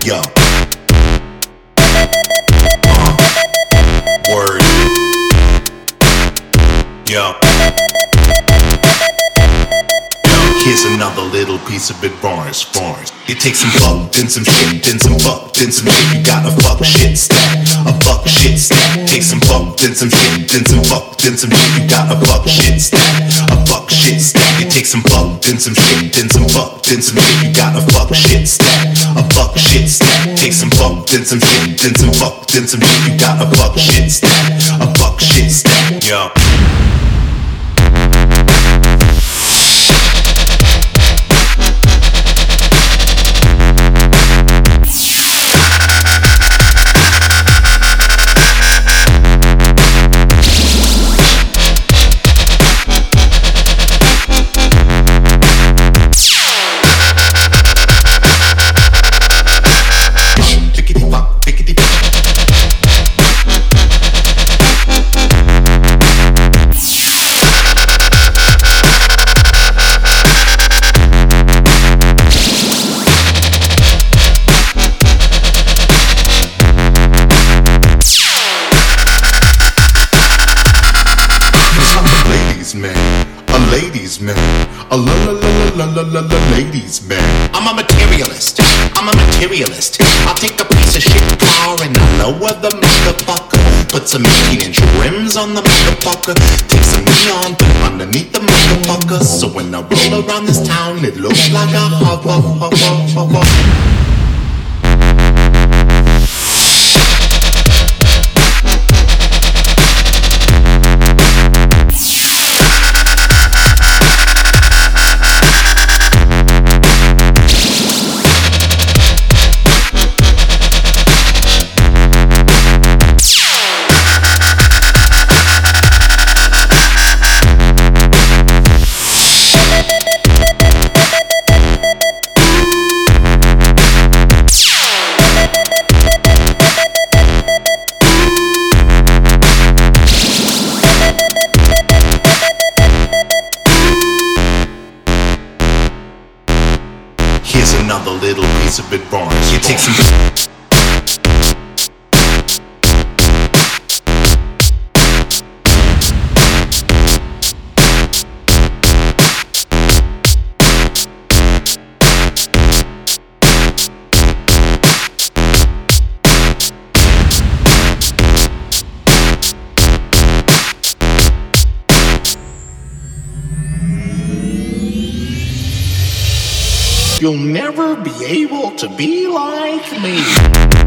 Yo. Word. Yo. Here's another little piece of advice. You take some fuck, then some shit, then some fuck, then some shit. You got a fuck shit stack, a fuck shit stack. Take some fuck, then some shit, then some fuck, then some shit. You got a fuck shit stack, a fuck shit stack. You take some fuck, then some shit, then some fuck, then some shit. You got a fuck shit stack, a fuck shit stack. Take some fuck, then some shit, then some fuck, then some shit. You got a fuck shit stack, a fuck shit stack. Yo. Ladies man, a ladies man. I'm a materialist, I'll take a piece of shit car and I'll lower the motherfucker. Put some mean-inch rims on the motherfucker. Take some neon put underneath the motherfucker. So when I roll around this town, it looks like a hover. Here's another little piece of advice. You take some. You'll never be able to be like me.